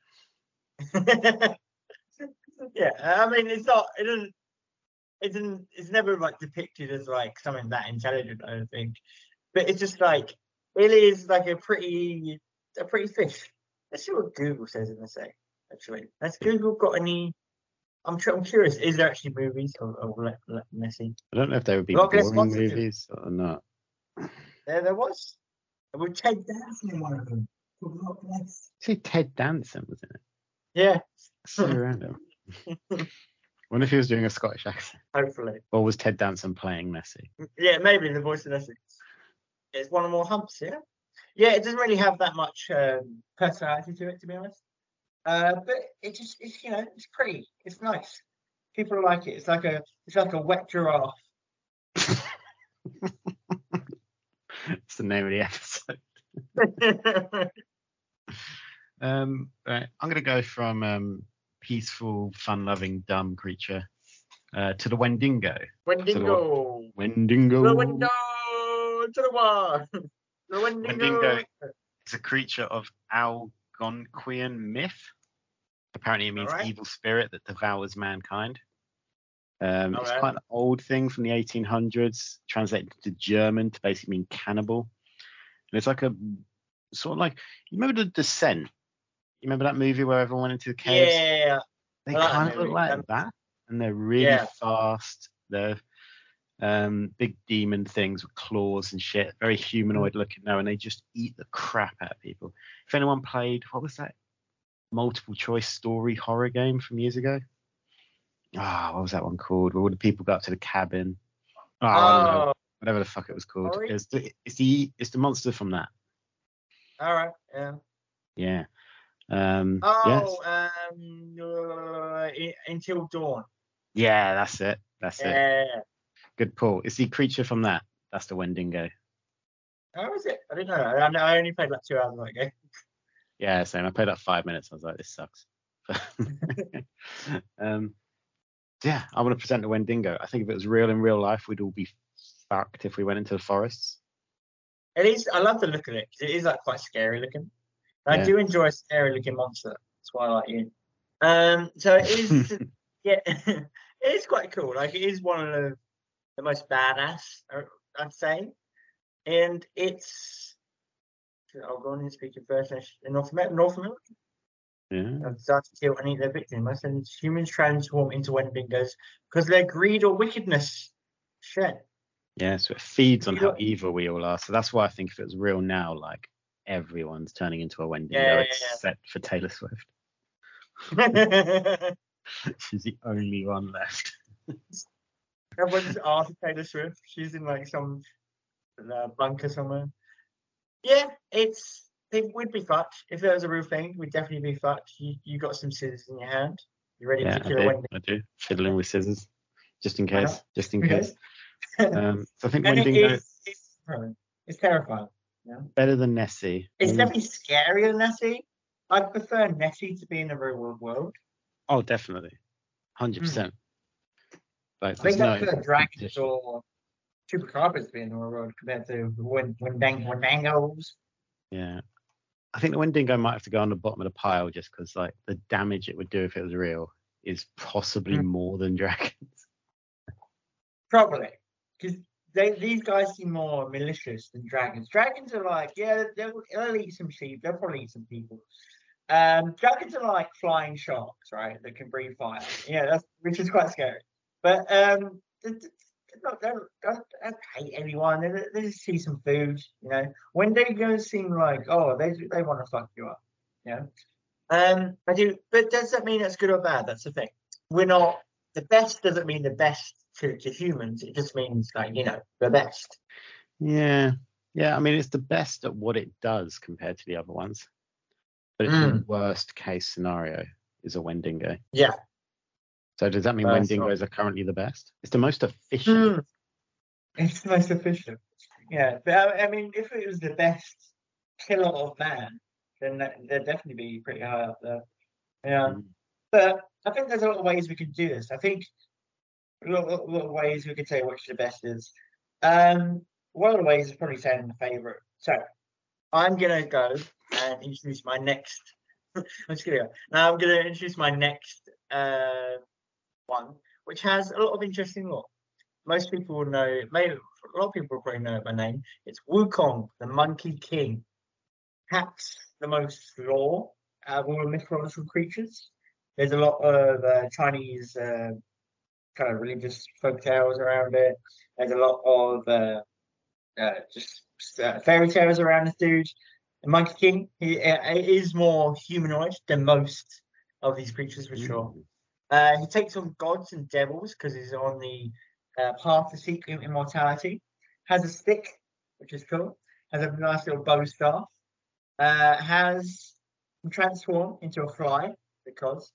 Yeah, I mean, it's not. It's never like depicted as like something that intelligent. I don't think, but it's just like it is like a pretty fish. Let's see what Google says in the say. Actually, has Google got any? I'm curious. Is there actually movies of Nessie? I don't know if they would be Loch Ness boring Monster. movies or not. There was. With Ted Danson in one of them. Called Loch Ness. See, Ted Danson was in it. Yeah, So random. Wonder if he was doing a Scottish accent, hopefully. or was Ted Danson playing Nessie? Yeah, maybe the voice of Nessie. It's one of more humps, yeah. Yeah, it doesn't really have that much personality to it, to be honest. But it's it's pretty. It's nice. People like it. It's like a wet giraffe. It's the name of the episode. Right, I'm gonna go from peaceful, fun-loving, dumb creature to the Wendigo. Wendigo. Wendigo. The window to the wall. The Wendigo. Wendigo is a creature of Algonquian myth. Apparently, it means Alright. evil spirit that devours mankind. It's Alright. quite an old thing from the 1800s, translated to German to basically mean cannibal. And it's like a sort of like, you remember The Descent? You remember that movie where everyone went into the caves? Yeah. They I like that kind of look movie. like that, and they're really Yeah. fast. They're big demon things with claws and shit, very humanoid looking now, and they just eat the crap out of people. If anyone played, what was that multiple choice story horror game from years ago? What was that one called? Where all the people go up to the cabin? I don't know. Whatever the fuck it was called. Sorry? It's the monster from that. All right. Yeah. Yeah. Oh, Yes. Until Dawn. Yeah, that's it. That's it. Yeah. Good pull. It's the creature from that. That's the Wendigo. How was it? I didn't know that. I only played like 2 hours of that game. Yeah, same. I played like 5 minutes. I was like, this sucks. Yeah, I want to present the Wendigo. I think if it was real in real life, we'd all be fucked if we went into the forests. It is. I love the look of it. 'Cause it is like quite scary looking. I Yeah. do enjoy a scary looking monster. That's why I like you. So it is. Yeah, it is quite cool. Like it is one of the most badass, I'd say, and it's. I'll go on and speak in first. In North America. Yeah. Start to kill and eat their victims, and humans transform into Wendigos because their greed or wickedness. Shit. Yeah, so it feeds on You how got- evil we all are. So that's why I think if it was real now, like everyone's turning into a Wendigo Yeah. except for Taylor Swift. She's the only one left. Everyone's after Taylor Swift. She's in like some bunker somewhere. Yeah, it would be fucked if there was a real thing. We'd definitely be fucked. You got some scissors in your hand. You ready Yeah, to kill a Wendigo? I do. Fiddling with scissors, just in Why case. not? Just in Okay. case. So I think And Wendigo it's terrifying. Yeah. better than Nessie. It's Mm. definitely scarier than Nessie. I'd prefer Nessie to be in the real world. Oh, definitely, 100%. Like, I there's think no I'd prefer dragons competition. or chupacabras to be in the real world compared to Wendangos. Yeah, I think the Wendigo might have to go on the bottom of the pile just because like the damage it would do if it was real is possibly Mm. more than dragons. Probably, because these guys seem more malicious than dragons. Dragons are like, yeah, they'll eat some sheep. They'll probably eat some people. Dragons are like flying sharks, right? That can breathe fire. Yeah, which is quite scary. But they don't hate anyone. They just see some food. Wendigos seem like, oh, they want to fuck you up. Yeah. I do, but does that mean it's good or bad? That's the thing. We're not the best. Doesn't mean the best to humans. It just means like the best. Yeah. I mean, it's the best at what it does compared to the other ones, but it's the worst case scenario is a Wendigo. Yeah. So does that mean Wendigos are currently the best? It's the most efficient. It's the most efficient. Yeah, but I mean, if it was the best killer of man, then they'd definitely be pretty high up there. Yeah. But I think there's a lot of ways we can do this. I think a lot of ways we could say which the best is. One of the ways is probably saying the favorite. So I'm gonna go and introduce my next. I'm just gonna go. Now I'm gonna introduce my next one, which has a lot of interesting lore. Most people will know. Maybe a lot of people will probably know it by name. It's Wukong, the Monkey King. Perhaps the most lore out of all the mythological creatures. There's a lot of Chinese kind of religious folk tales around it. There's a lot of just fairy tales around this dude. The Monkey King, he is more humanoid than most of these creatures, for sure. He takes on gods and devils because he's on the path to seek immortality. Has a stick, which is cool. Has a nice little bow staff. Has transformed into a fly because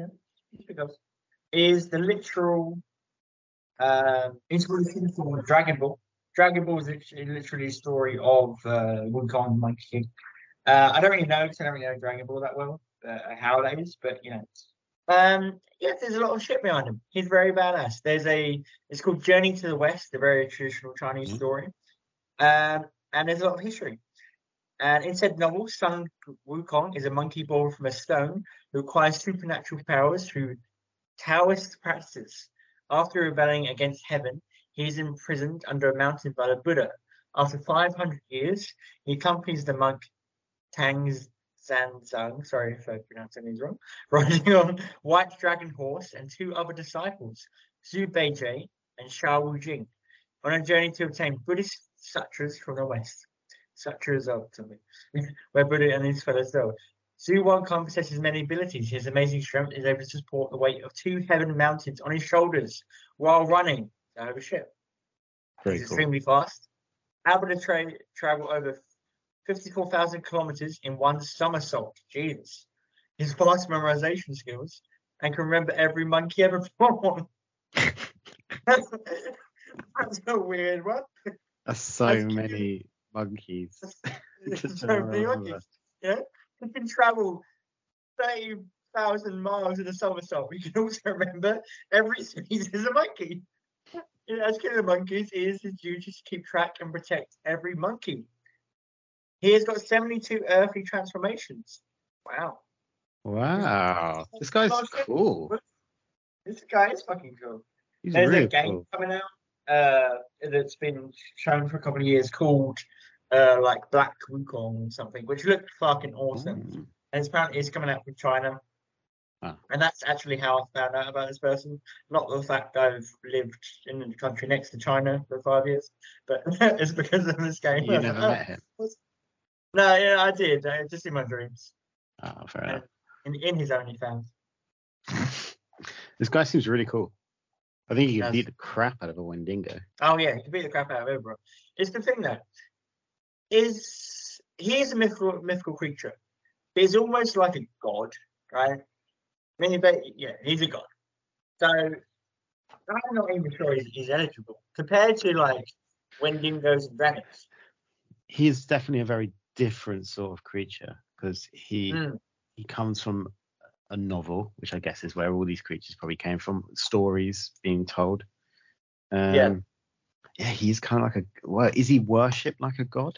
is the literal inspiration for Dragon Ball. Dragon Ball is literally a story of Wukong, Monkey King. I don't really know because I don't really know Dragon Ball that well, how that is, but there's a lot of shit behind him. He's very badass. It's called Journey to the West, a very traditional Chinese story, and there's a lot of history. And in said novel, Sun Wukong is a monkey born from a stone who acquires supernatural powers through Taoist practices. After rebelling against heaven, he is imprisoned under a mountain by the Buddha. After 500 years, he accompanies the monk Tang Zanzang, sorry if I pronounced any wrong, riding on White Dragon Horse and two other disciples, Zhu Beijie and Sha Wujing, on a journey to obtain Buddhist sutras from the West. Sutras of something, where Buddha and his fellows go. Zhu Wukong possesses many abilities. His amazing strength is able to support the weight of 2 heaven mountains on his shoulders while running out of a ship. He's extremely fast, able to travel over 54,000 kilometers in one somersault. Jesus. His fast memorization skills and can remember every monkey ever born. That's a weird one. That's so many monkeys. So many monkeys. You can travel 30,000 miles in a somersault. You can also remember every species of monkey. As king of the monkeys, it is his duty to keep track and protect every monkey. He has got 72 earthly transformations. Wow. This guy's cool. This guy is fucking cool. He's There's really a game cool. coming out that's been shown for a couple of years called like Black Wukong or something, which looked fucking awesome. And apparently it's coming out from China. And that's actually how I found out about this person. Not the fact I've lived in the country next to China for 5 years, but it's because of this game. You never met him? No, yeah, I did. Just in my dreams. Oh, fair enough. In his OnlyFans. This guy seems really cool. I think he could beat the crap out of a Wendigo. Oh yeah, he could beat the crap out of it, bro. It's the thing though. He is a mythical creature. He's almost like a god, right? I mean, he's a god. So I'm not even sure he's eligible compared to like Wendigos and dragons. He's definitely a very different sort of creature because he comes from a novel, which I guess is where all these creatures probably came from. Stories being told. Yeah, he's kind of like is he worshipped like a god?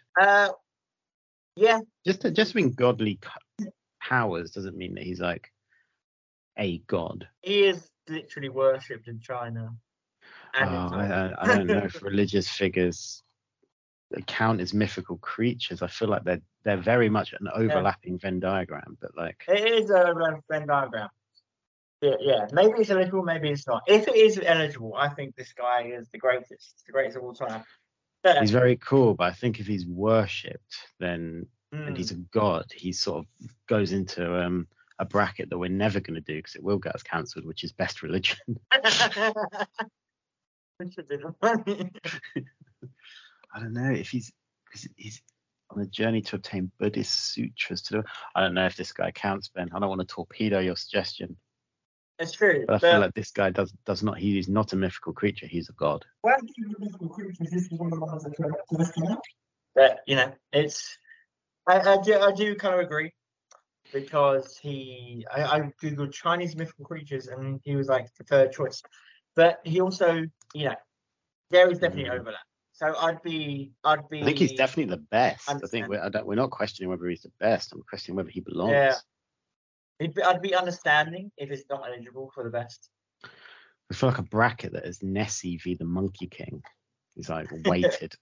Yeah. Just having godly powers doesn't mean that he's like a god. He is literally worshipped in China. Oh, And in Taiwan. I don't know if religious figures count as mythical creatures. I feel like they're very much an overlapping Venn diagram, but like It is a Venn diagram. Yeah, maybe it's eligible, maybe it's not. If it is eligible, I think this guy is the greatest of all time. he's very cool, but I think if he's worshipped, then and he's Mm. a god, he sort of goes into a bracket that we're never going to do because it will get us cancelled, which is best religion. Which would be funny. I don't know if he's on a journey to obtain Buddhist sutras to do. I don't know if this guy counts, Ben. I don't want to torpedo your suggestion, It's true. but I feel like this guy does not. He is not a mythical creature. He's a god. But you know, it's I do kind of agree because I googled Chinese mythical creatures and he was like the third choice, but he also, you know, there is definitely overlap. So I'd be. I think he's definitely the best. I think understanding. we're not questioning whether he's the best. I'm questioning whether he belongs. Yeah. I'd be understanding if it's not eligible for the best. I feel like a bracket that is Nessie v the Monkey King is like weighted.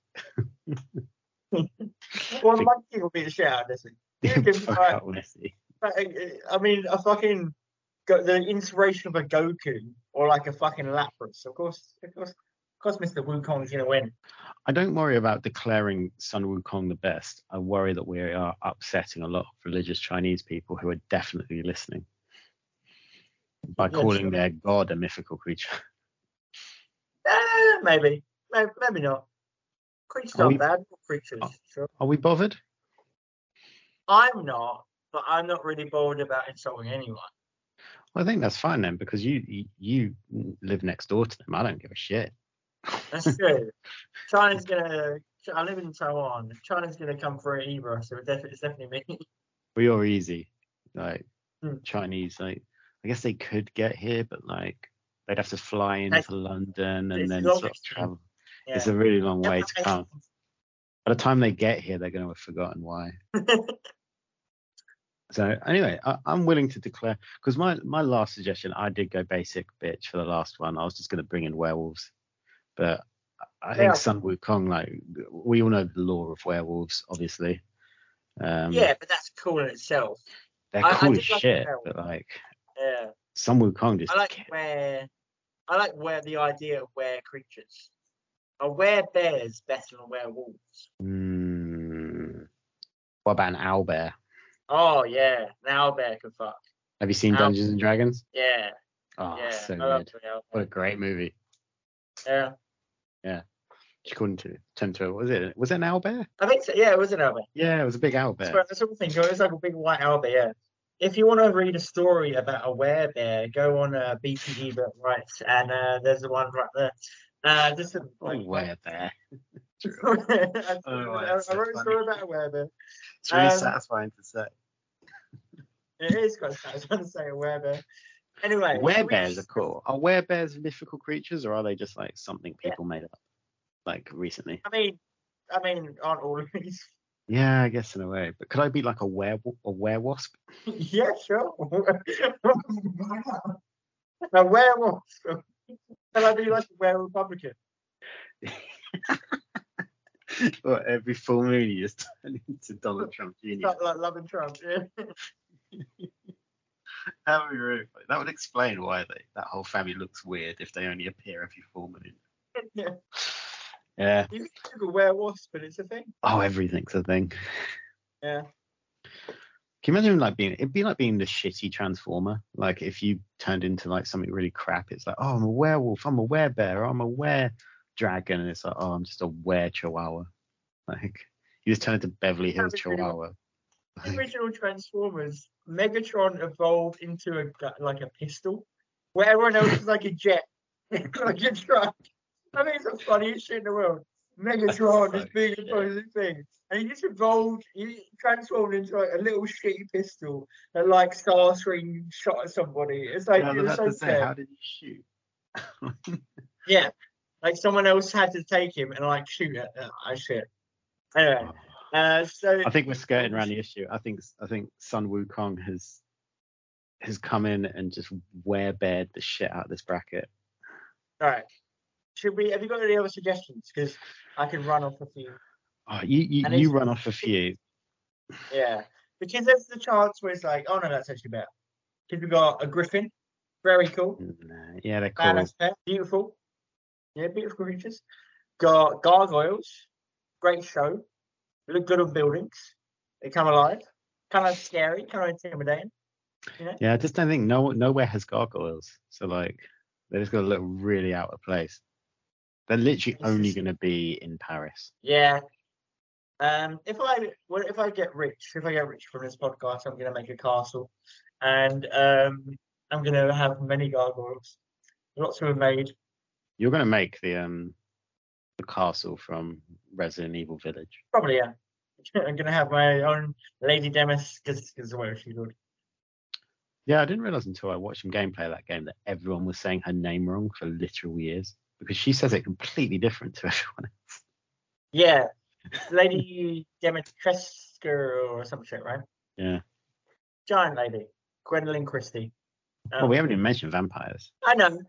Well, Monkey will be the shit out of this thing. Fuck up Nessie. I mean, the inspiration of a Goku or like a fucking Lapras. Of course, Mr. Wukong's gonna win. I don't worry about declaring Sun Wukong the best. I worry that we are upsetting a lot of religious Chinese people who are definitely listening by calling their god a mythical creature. Maybe not. Creatures aren't bad. Creatures. Sure. Are we bothered? I'm not, but I'm not really bothered about insulting anyone. Well, I think that's fine then, because you live next door to them. I don't give a shit. That's true. China's gonna. I live in Taiwan. China's gonna come for it either, so it's definitely me. We are easy, like Chinese. Like I guess they could get here, but like they'd have to fly into London and then sort of travel. Yeah. It's a really long way to come. By the time they get here, they're going to have forgotten why. So anyway, I'm willing to declare, because my last suggestion, I did go basic bitch for the last one. I was just going to bring in werewolves, but I think Sun Wukong, like we all know the lore of werewolves, obviously. Yeah, but that's cool in itself. They're cool as shit, but like Sun Wukong just. I like where the idea of were creatures. A werebear's better than werewolves. What about an owlbear? Oh yeah, an owlbear can fuck. Have you seen Dungeons and Dragons? Yeah. Oh, yeah, so good. What a great movie. Yeah. Yeah. She couldn't turn to it. Was it an owlbear? I think so. Yeah, it was an owlbear. Yeah, it was a big owlbear. That's what I think. It was like a big white owlbear. Yeah. If you want to read a story about a werebear, go on BPE Rights, and there's the one right there. Just a werebear. I wrote a story about a werebear. It's really satisfying to say. It is quite satisfying to say a werebear. Anyway, werebears are cool. Are werebears mythical creatures, or are they just like something people made up, like recently? I mean, aren't all of these? Yeah, I guess in a way. But could I be like a werewasp? Yeah, sure. A werewolf. Can I be like a were-Republican? Well, every full moon you just turn into Donald Trump Jr. Like loving Trump, yeah. That would be really funny. That would explain why that whole family looks weird if they only appear every full moon. Yeah. Yeah. You think it's a werewolf, but it's a thing. Oh, everything's a thing. Yeah. Can you imagine it'd be like being the shitty Transformer? Like if you turned into like something really crap, it's like, oh, I'm a werewolf, I'm a werebear, I'm a were-dragon, and it's like, oh, I'm just a were-chihuahua. Like you just turn into Beverly Hills Chihuahua. The original Transformers, Megatron evolved into a pistol, where everyone else is like a jet, like a truck. I think it's the funniest shit in the world. Megatron is being a positive thing. And he transformed into like a little shitty pistol that like Starscream shot at somebody. It's like, yeah, it was so sad. How did you shoot? Yeah. Like someone else had to take him and like shoot at shit. Anyway. So I think we're skirting around the issue. I think Sun Wukong has come in and just werebeared the shit out of this bracket. All right. Have you got any other suggestions? Because I can run off a few. Oh, you run off a few. Yeah. Because there's the chance where it's like, oh no, that's actually better. Because we've got a griffin. Very cool. Yeah, they're cool. Badass pet. Beautiful. Yeah, beautiful creatures. Got gargoyles. Great show. Look good on buildings. They come alive. Kind of scary, kind of intimidating. You know? Yeah, I just don't think nowhere has gargoyles. So like they're just gonna look really out of place. They're literally only gonna be in Paris. Yeah. If I get rich from this podcast, I'm gonna make a castle, and I'm gonna have many gargoyles. Lots of them made. You're gonna make the castle from Resident Evil Village. Probably, yeah. I'm gonna have my own Lady Demis because the way she's good. Yeah, I didn't realize until I watched some gameplay of that game that everyone was saying her name wrong for literal years because she says it completely different to everyone else. Yeah, Lady Demetrescu or some shit, right? Yeah. Giant lady, Gwendolyn Christie. Well, we haven't even mentioned vampires. I know.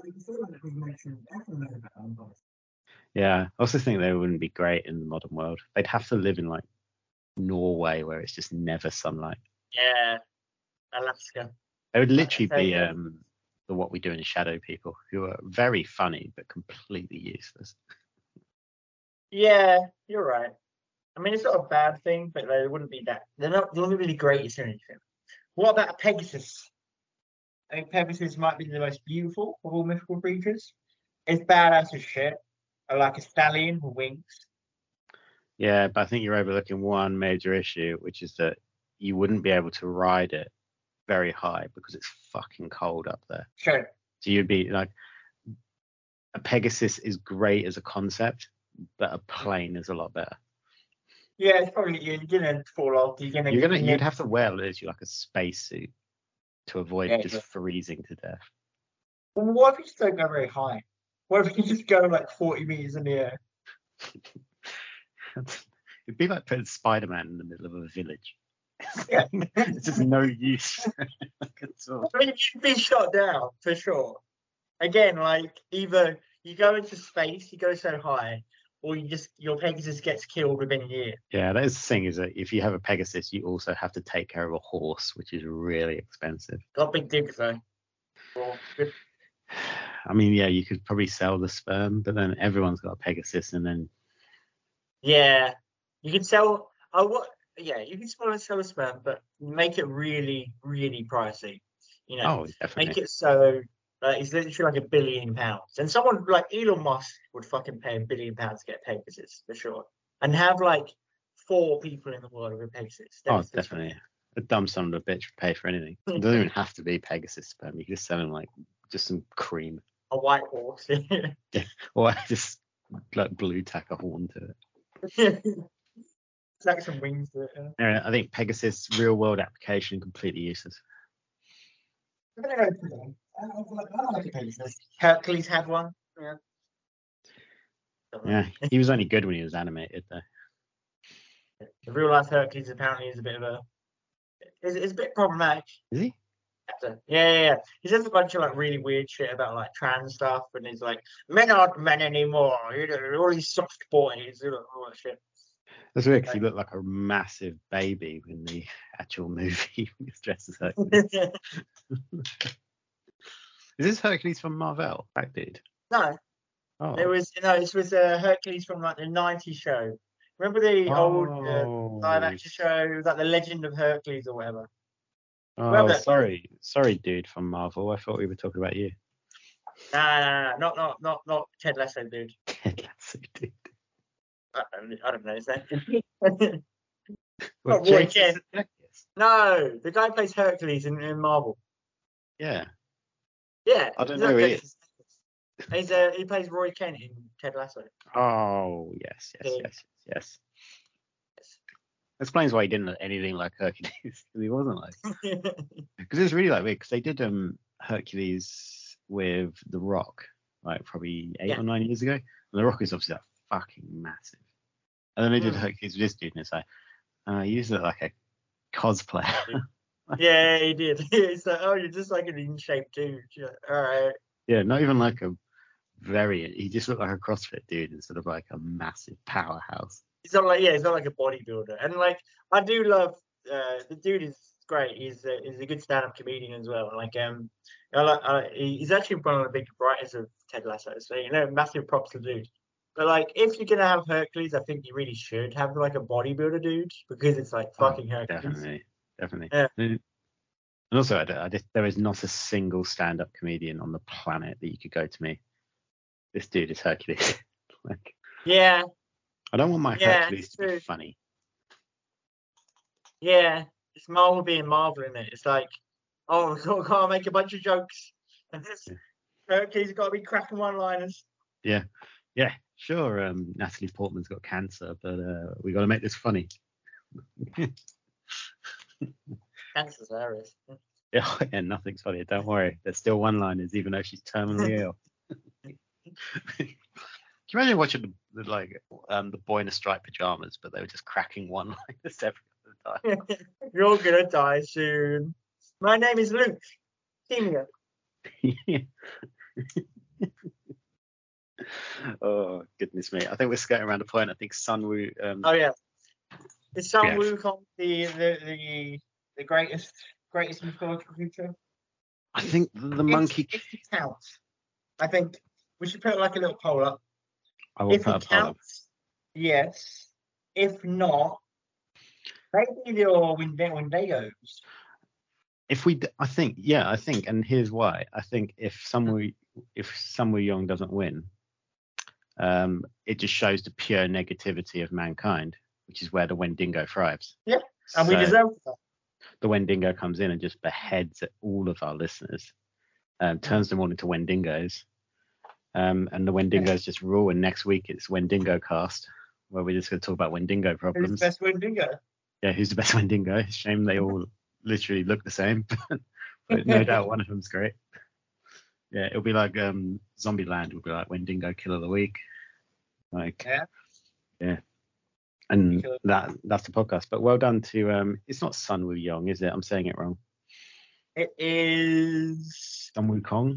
Yeah, I also think they wouldn't be great in the modern world. They'd have to live in like Norway where it's just never sunlight. Yeah, Alaska. They would literally be the What We Do in the Shadow people who are very funny but completely useless. Yeah, you're right. I mean, it's not a bad thing, but they wouldn't be that. They're not really great or anything. What about Pegasus? I think Pegasus might be the most beautiful of all mythical creatures. It's badass as shit. I like a stallion with wings. Yeah, but I think you're overlooking one major issue, which is that you wouldn't be able to ride it very high because it's fucking cold up there. Sure. So you'd be like, a Pegasus is great as a concept, but a plane is a lot better. Yeah, it's probably you're gonna fall off. You'd have to wear literally like a spacesuit to avoid just freezing to death. Well, what if you just don't go very high? What if you just go like 40 meters in the air? It'd be like putting Spider-Man in the middle of a village. Yeah. It's just no use at all. I mean, you'd be shot down for sure. Again, like either you go into space, you go so high, or your Pegasus gets killed within a year. Yeah, that is the thing, is that if you have a Pegasus, you also have to take care of a horse, which is really expensive. Got big dick though. I mean, yeah, you could probably sell the sperm, but then everyone's got a Pegasus, and then yeah, you can sell. You can sell a sperm, but make it really, really pricey. You know, definitely. Make it so it's literally like £1 billion, and someone like Elon Musk would fucking pay £1 billion to get a Pegasus for sure, and have like 4 people in the world with a Pegasus. Definitely. A dumb son of a bitch would pay for anything. It doesn't even have to be Pegasus sperm. You can just sell him like just some cream. A white horse. Yeah. Or just like blue tack a horn to it. Like some wings to it. Yeah, I think Pegasus real world application completely useless. I'm gonna go for them. I like a Pegasus. Hercules had one. Yeah. Yeah, he was only good when he was animated though. The real life Hercules apparently is a bit of a. It's a bit problematic. Is he? Yeah. He says a bunch of like really weird shit about like trans stuff, and he's like, men aren't men anymore. You know, all these soft boys, all that shit. That's weird because he looked like a massive baby in the actual movie. He was dressed as Hercules. Is this Hercules from Marvel? That dude? No. Oh. This was Hercules from like the '90s show. Remember the old live action show, like the Legend of Hercules or whatever? Oh, sorry, dude from Marvel. I thought we were talking about you. Nah, not Ted Lasso, dude. Ted Lasso, dude. I don't know his name. Well, Roy Kent. No, the guy plays Hercules in Marvel. Yeah. Yeah. I don't know who he is. He plays Roy Kent in Ted Lasso. Oh, yes. Explains why he didn't look anything like Hercules. Because he wasn't like. Because it's really like weird. Because they did Hercules with The Rock, like probably 8 or 9 years ago. And The Rock is obviously like fucking massive. And then they did Hercules with this dude, and it's like, he used it like a cosplayer. Yeah, he did. He's like, oh, you're just like an in-shape dude. You're like, all right. Yeah, not even like a very. He just looked like a CrossFit dude instead of like a massive powerhouse. He's not like a bodybuilder. And like, I do love the dude is great. He's a good stand-up comedian as well. Like, he's actually one of the big writers of Ted Lasso. So massive props to the dude. But like, if you're gonna have Hercules, I think you really should have like a bodybuilder dude because it's like Oh, fucking Hercules. definitely. Yeah. And also, there is not a single stand-up comedian on the planet that you could go to me. This dude is Hercules. Like, Yeah, I don't want my yeah, Hercules it's to be true. funny. Yeah, it's Marvel being Marvel, isn't it? It's like, oh, we gotta make a bunch of jokes, and this Yeah, Hercules got to be cracking one-liners. yeah, yeah, sure. Natalie Portman's got cancer, but we got to make this funny. That's hilarious. Yeah, yeah, nothing's funny. Don't worry. There's still one-liners, even though she's terminally ill. Can you imagine watching the boy in the striped pajamas, but they were just cracking one-liners every other time? You're gonna die soon. My name is Luke. Senior. Yeah. Oh goodness me! I think we're skirting around the point. I think Sunwoo. Oh yeah, is Sun Yeah, Wukong the greatest mythological creature? I think the If monkey. if he counts, I think we should put like a little poll up. I will If put he a poll up. counts, yes. If not, maybe your Wendigos. I think, yeah, I think, and here's why. I think if Sunwoo Young doesn't win, it just shows the pure negativity of mankind, which is where the Wendigo thrives. Yeah, and we So deserve that. the Wendigo comes in and just beheads all of our listeners, turns them all into Wendigos, and the Wendigos just rule. And next week it's Wendigo cast, where we're just going to talk about Wendigo Who's problems. the best Wendigo? Yeah, who's the best Wendigo? It's a shame they all literally look the same, but no doubt one of them's great. Yeah, it'll be like Zombieland. It'll be like Wendigo Kill of the Week. Like, yeah. And that's the podcast. But well done to it's not Sun Woo Young, is it? I'm saying it wrong. It is. Sun Woo Kong.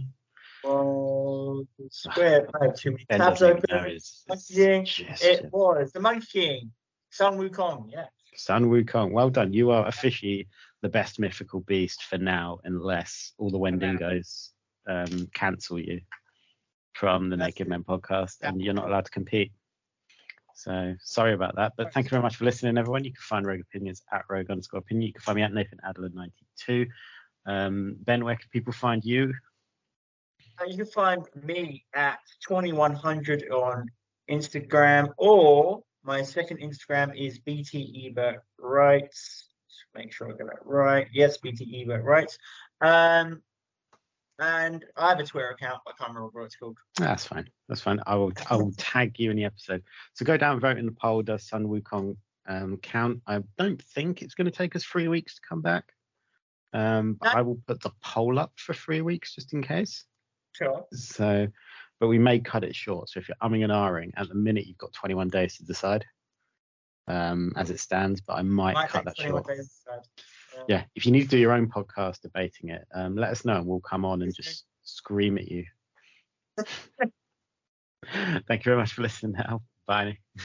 Square. I have too many Ben tabs doesn't even open. know his Monkeying. gesture. It was the monkeying. Sun Wukong. Yeah. Sun Woo Kong. Well done. You are officially the best mythical beast for now, unless all the Wendigos cancel you from the Naked Men podcast, and you're not allowed to compete. So sorry about that, but thank you very much for listening, everyone. You can find Rogue Opinions at Rogue_Opinion. You can find me at Nathan Adler 92. Ben, where can people find you? You can find me at 2100 on Instagram, or my second Instagram is BT Ebert Writes. Just make sure I get that right. Yes, BT Ebert Writes. And I have a Twitter account, but I can't remember what it's called. That's fine. That's fine. I will tag you in the episode. So go down and vote in the poll. Does Sun Wukong count? I don't think it's going to take us 3 weeks to come back. But I will put the poll up for 3 weeks just in case. Sure. So, but we may cut it short. So if you're umming and ahhing, at the minute you've got 21 days to decide, as it stands. But I might cut that short. Yeah, if you need to do your own podcast debating it, let us know and we'll come on and just scream at you. Thank you very much for listening now. Bye.